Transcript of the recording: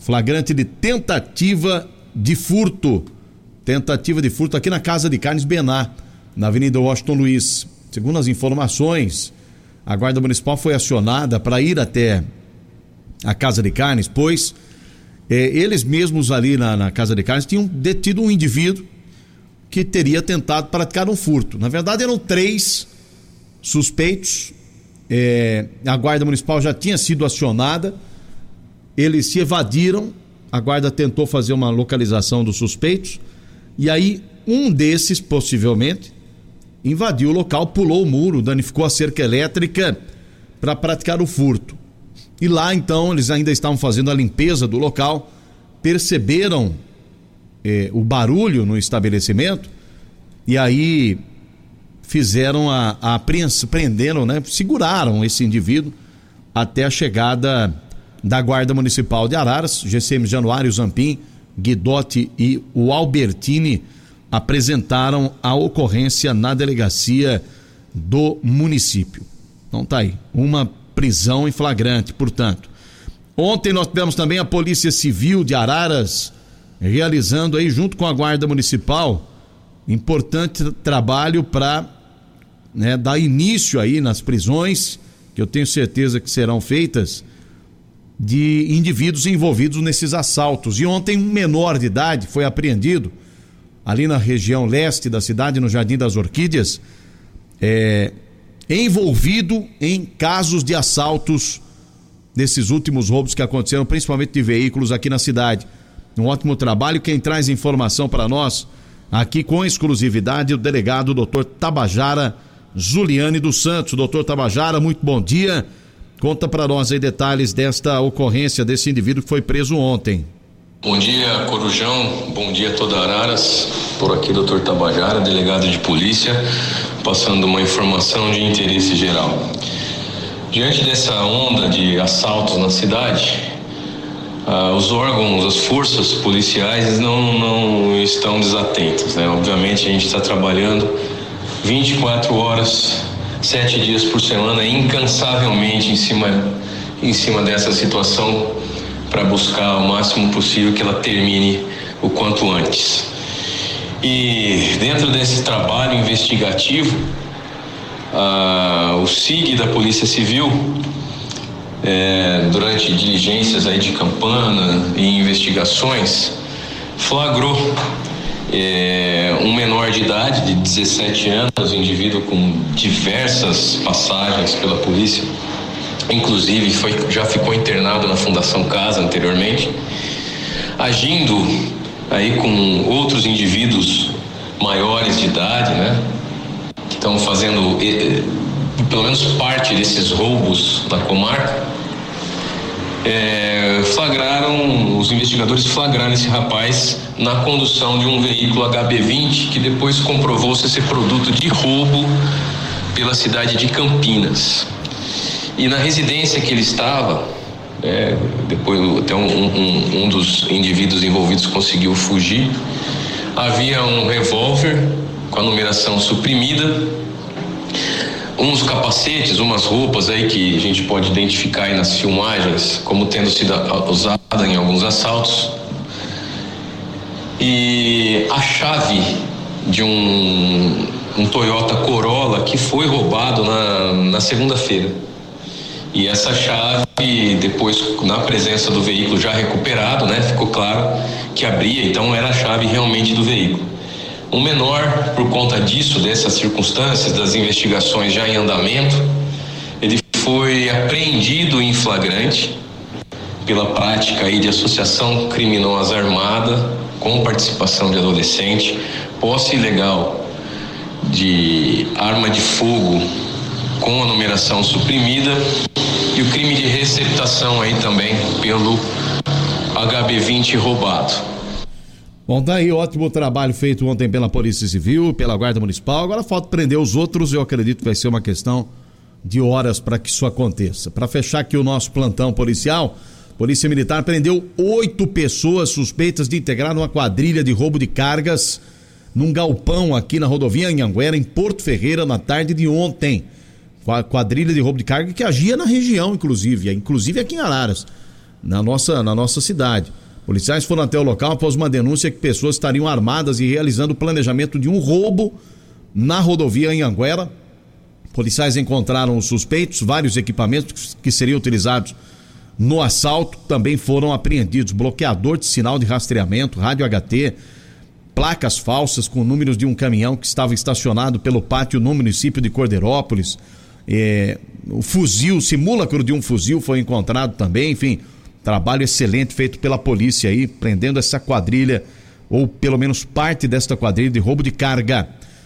Flagrante de tentativa de furto. Tentativa de furto aqui na Casa de Carnes Bená, na Avenida Washington Luiz. Segundo as informações, a Guarda Municipal foi acionada para ir até a Casa de Carnes, pois eles mesmos ali na Casa de Carnes tinham detido um indivíduo que teria tentado praticar um furto. Na verdade, eram 3 suspeitos. A Guarda Municipal já tinha sido acionada. Eles se evadiram. A Guarda tentou fazer uma localização dos suspeitos. E aí, um desses, possivelmente, invadiu o local, pulou o muro, danificou a cerca elétrica para praticar o furto. E lá, então, eles ainda estavam fazendo a limpeza do local, perceberam o barulho no estabelecimento e aí fizeram a apreensão, prenderam, né? Seguraram esse indivíduo até a chegada da Guarda Municipal de Araras. GCM Januário, Zampim, Guidotti e o Albertini apresentaram a ocorrência na delegacia do município. Então tá aí, uma prisão em flagrante, portanto. Ontem nós tivemos também a Polícia Civil de Araras realizando aí junto com a Guarda Municipal importante trabalho para dar início aí nas prisões, que eu tenho certeza que serão feitas, de indivíduos envolvidos nesses assaltos. E ontem um menor de idade foi apreendido ali na região leste da cidade, no Jardim das Orquídeas, envolvido em casos de assaltos desses últimos roubos que aconteceram, principalmente de veículos aqui na cidade. Um ótimo trabalho. Quem traz informação para nós aqui com exclusividade, o delegado Dr. Tabajara Zuliane dos Santos. Doutor Tabajara, muito bom dia. Conta para nós aí detalhes desta ocorrência desse indivíduo que foi preso ontem. Bom dia, Corujão. Bom dia a toda Araras. Por aqui, Dr. Tabajara, delegado de polícia, passando uma informação de interesse geral. Diante dessa onda de assaltos na cidade, os órgãos, as forças policiais não estão desatentos, né? Obviamente a gente está trabalhando 24 horas, 7 dias por semana, incansavelmente em cima dessa situação, para buscar o máximo possível que ela termine o quanto antes. E dentro desse trabalho investigativo, o SIG da Polícia Civil, durante diligências aí de campana e investigações, flagrou um menor de idade de 17 anos, indivíduo com diversas passagens pela polícia, inclusive já ficou internado na Fundação Casa anteriormente, agindo aí com outros indivíduos maiores de idade, né, que estão fazendo pelo menos parte desses roubos na comarca. Os investigadores flagraram esse rapaz na condução de um veículo HB20 que depois comprovou-se ser produto de roubo pela cidade de Campinas. E na residência que ele estava, depois até um dos indivíduos envolvidos conseguiu fugir, havia um revólver com a numeração suprimida, uns capacetes, umas roupas aí que a gente pode identificar aí nas filmagens como tendo sido usada em alguns assaltos, e a chave de um Toyota Corolla que foi roubado na segunda-feira. E essa chave, depois, na presença do veículo já recuperado, né, ficou claro que abria, então era a chave realmente do veículo. Um menor, por conta disso, dessas circunstâncias, das investigações já em andamento, ele foi apreendido em flagrante pela prática aí de associação criminosa armada com participação de adolescente, posse ilegal de arma de fogo com a numeração suprimida e o crime de receptação aí também pelo HB20 roubado. Bom, tá aí, ótimo trabalho feito ontem pela Polícia Civil, pela Guarda Municipal. Agora falta prender os outros, eu acredito que vai ser uma questão de horas para que isso aconteça. Para fechar aqui o nosso plantão policial, Polícia Militar prendeu 8 pessoas suspeitas de integrar uma quadrilha de roubo de cargas num galpão aqui na rodovia Anhanguera, em Porto Ferreira, na tarde de ontem. Quadrilha de roubo de carga que agia na região, inclusive aqui em Araras. na nossa cidade. Policiais foram até o local após uma denúncia que pessoas estariam armadas e realizando o planejamento de um roubo na rodovia em Anguera. Policiais encontraram os suspeitos, vários equipamentos que seriam utilizados no assalto também foram apreendidos. Bloqueador de sinal de rastreamento, rádio HT, placas falsas com números de um caminhão que estava estacionado pelo pátio no município de Cordeirópolis. O fuzil, simulacro de um fuzil foi encontrado também. Enfim, trabalho excelente feito pela polícia aí, prendendo essa quadrilha, ou pelo menos parte desta quadrilha de roubo de carga.